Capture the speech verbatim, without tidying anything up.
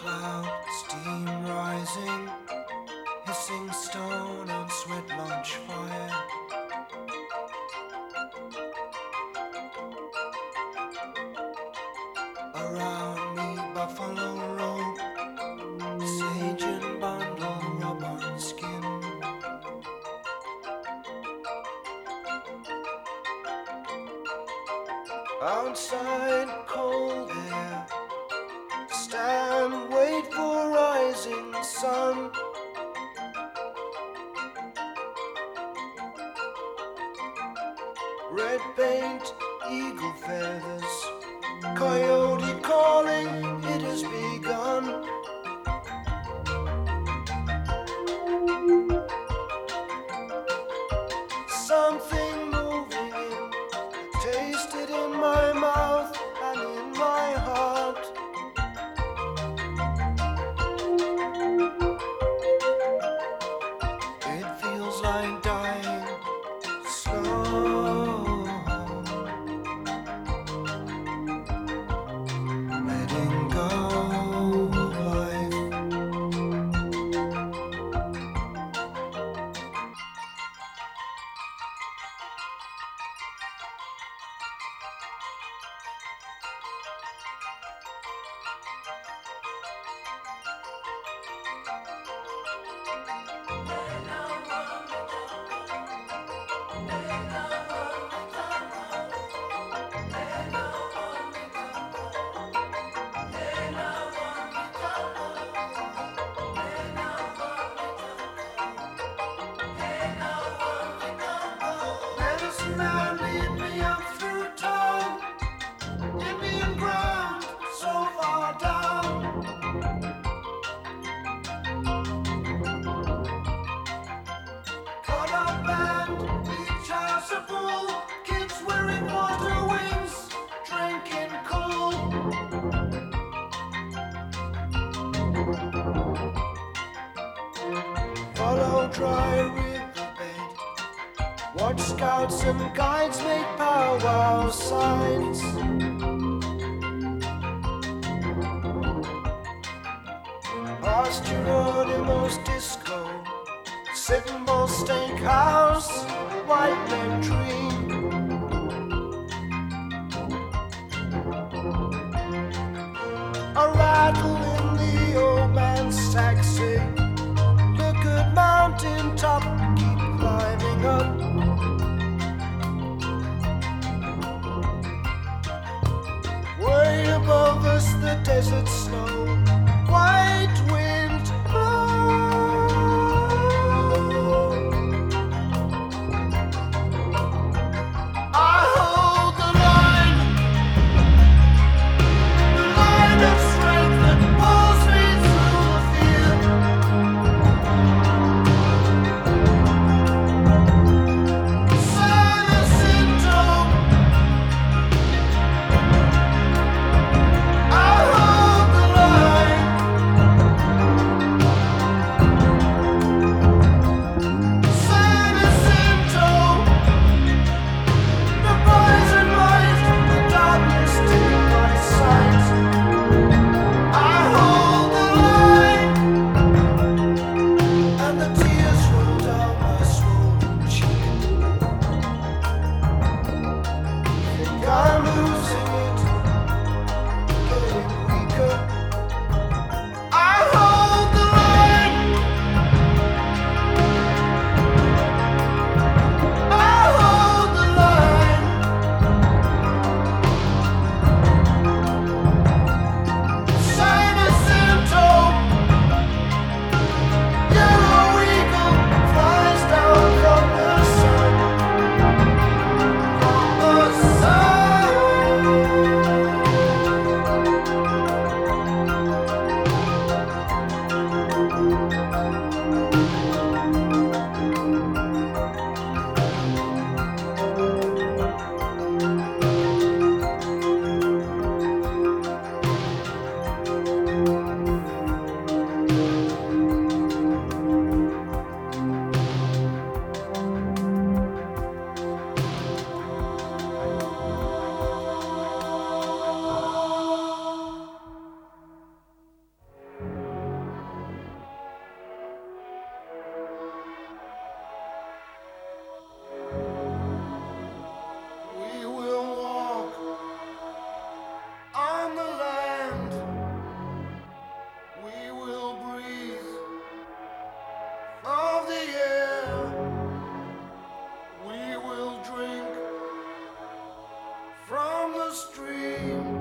cloud, steam rising, hissing stone on sweat launch fire. Around me buffalo robe, sage and bundle rub on skin. Outside cold air, stand, wait for rising sun. Red paint, eagle feathers, coyote calling, it has begun. Something moving in, taste it in my mouth and in my heart. It feels like dying slow, letting go of life. Medicine man, lead me up through time. Indian ground, so far down. Caught up and each house a pool. Kids wearing water wings, drinking cool. Follow dry riverbed. Watch scouts and guides make powwow signs. Past Geronimo's disco, Sitting Bull Steakhouse, white men dream. A rattle in the old man's taxi. Look at mountain top, keep climbing up. Way above us the desert snow, white wind blows. I hold the line, the line of strength that pulls me through the field. Silence syndrome. I hold the line. stream.